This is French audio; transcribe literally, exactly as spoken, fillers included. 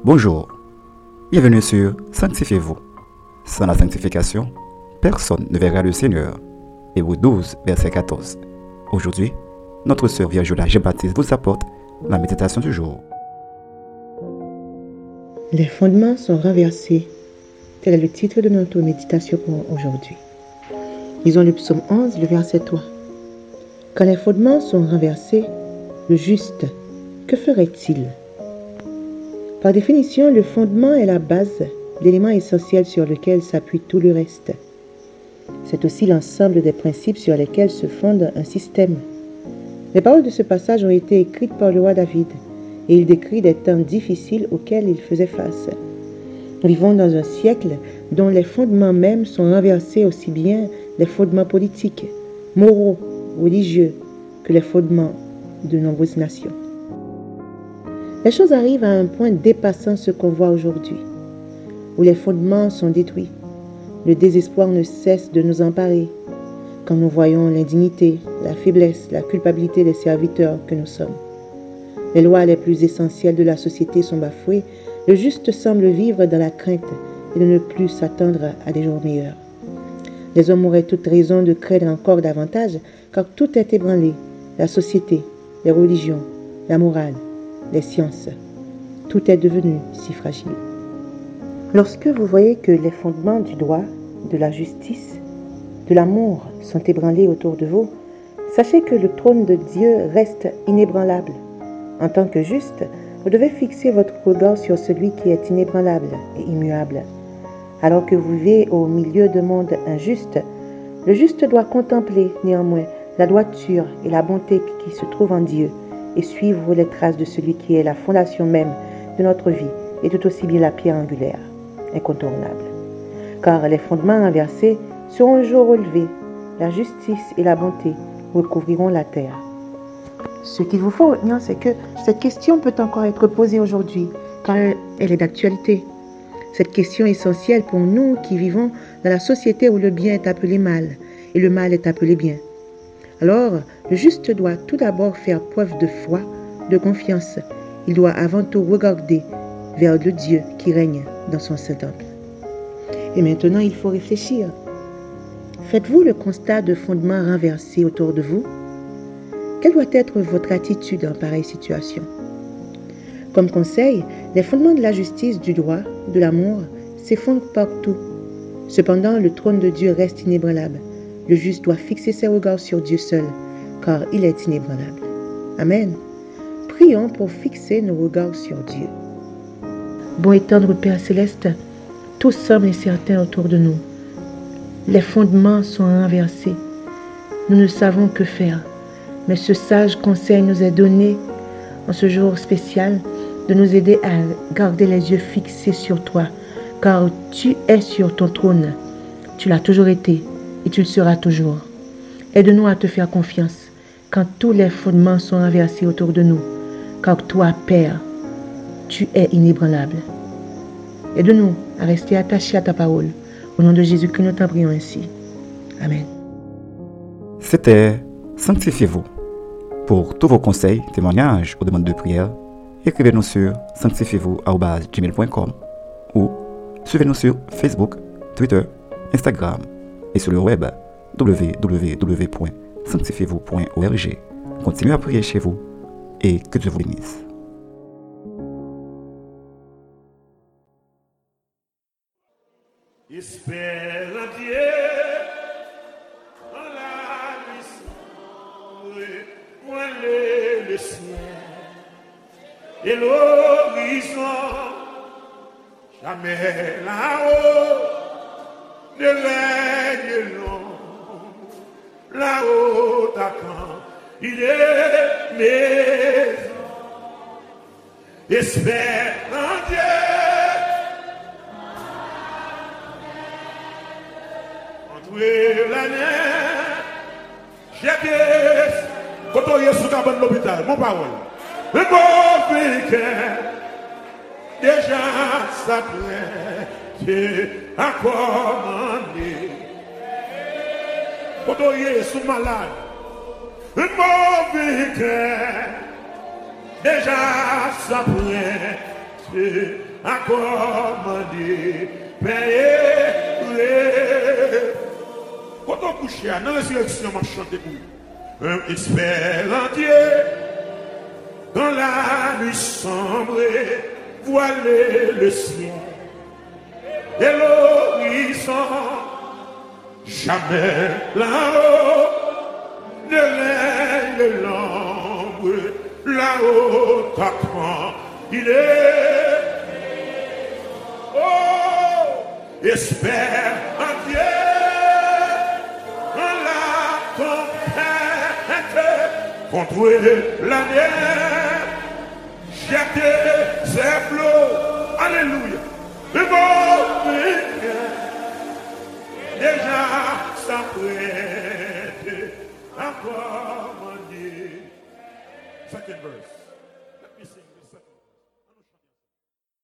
Bonjour, bienvenue sur Sanctifiez-vous. Sans la sanctification, personne ne verra le Seigneur. Hébreux douze, verset quatorze. Aujourd'hui, notre sœur Virgula Jean-Baptiste vous apporte la méditation du jour. Les fondements sont renversés. Tel est le titre de notre méditation pour aujourd'hui. Lisons le psaume onze, le verset trois. Quand les fondements sont renversés, le juste, que ferait-il? Par définition, le fondement est la base, l'élément essentiel sur lequel s'appuie tout le reste. C'est aussi l'ensemble des principes sur lesquels se fonde un système. Les paroles de ce passage ont été écrites par le roi David, et il décrit des temps difficiles auxquels il faisait face. Nous vivons dans un siècle dont les fondements mêmes sont renversés, aussi bien les fondements politiques, moraux, religieux, que les fondements de nombreuses nations. Les choses arrivent à un point dépassant ce qu'on voit aujourd'hui, où les fondements sont détruits. Le désespoir ne cesse de nous emparer quand nous voyons l'indignité, la faiblesse, la culpabilité des serviteurs que nous sommes. Les lois les plus essentielles de la société sont bafouées. Le juste semble vivre dans la crainte et de ne plus s'attendre à des jours meilleurs. Les hommes auraient toute raison de craindre encore davantage, car tout est ébranlé, la société, les religions, la morale, les sciences. Tout est devenu si fragile. Lorsque vous voyez que les fondements du droit, de la justice, de l'amour sont ébranlés autour de vous, sachez que le trône de Dieu reste inébranlable. En tant que juste, vous devez fixer votre regard sur celui qui est inébranlable et immuable. Alors que vous vivez au milieu d'un monde injuste, le juste doit contempler néanmoins la droiture et la bonté qui se trouvent en Dieu et suivre les traces de celui qui est la fondation même de notre vie et tout aussi bien la pierre angulaire, incontournable. Car les fondements renversés seront un jour relevés, la justice et la bonté recouvriront la terre. Ce qu'il vous faut retenir, c'est que cette question peut encore être posée aujourd'hui, car elle est d'actualité. Cette question est essentielle pour nous qui vivons dans la société où le bien est appelé mal et le mal est appelé bien. Alors, le juste doit tout d'abord faire preuve de foi, de confiance. Il doit avant tout regarder vers le Dieu qui règne dans son Saint-Temple. Et maintenant, il faut réfléchir. Faites-vous le constat de fondements renversés autour de vous? Quelle doit être votre attitude en pareille situation? Comme conseil, les fondements de la justice, du droit, de l'amour s'effondrent partout. Cependant, le trône de Dieu reste inébranlable. Le juste doit fixer ses regards sur Dieu seul, car il est inébranlable. Amen. Prions pour fixer nos regards sur Dieu. Bon et tendre Père Céleste, tout semble incertain autour de nous. Les fondements sont renversés. Nous ne savons que faire. Mais ce sage conseil nous est donné en ce jour spécial de nous aider à garder les yeux fixés sur toi, car tu es sur ton trône. Tu l'as toujours été et tu le seras toujours. Aide-nous à te faire confiance quand tous les fondements sont renversés autour de nous, car toi, Père, tu es inébranlable. Aide-nous à rester attachés à ta parole. Au nom de Jésus que nous t'en prions ainsi. Amen. C'était Sanctifiez-vous. Pour tous vos conseils, témoignages ou demandes de prière, écrivez-nous sur sanctifiez-vous arobase gmail point com ou suivez-nous sur Facebook, Twitter, Instagram et sur le web w w w point sanctifiez-vous point org. Continuez à prier chez vous et que Dieu vous bénisse. Espère Dieu dans la nuit, moi le ciel et l'horizon, jamais là-haut ne règne long, là-haut t'attend, il est maison. Espère en Dieu. L'année, j'ai bien, quand on est sous cabane de l'hôpital, mon parole, le bon week-end, déjà ça plaît, Dieu a commandé. Quand on est sous malade, le bon week-end, déjà ça plaît, Dieu à commander, payer. Quand on couche dans la résurrection, on chante pour un espérantier. Dans la nuit sombre, voiler le ciel et l'horizon. Jamais là-haut ne règne l'ombre, là-haut t'apprend, il est. Oh, espère en Dieu, dans la tempête, contre la mer, jeter ses flots, alléluia, le bon déjà s'apprête à commander. Second verse.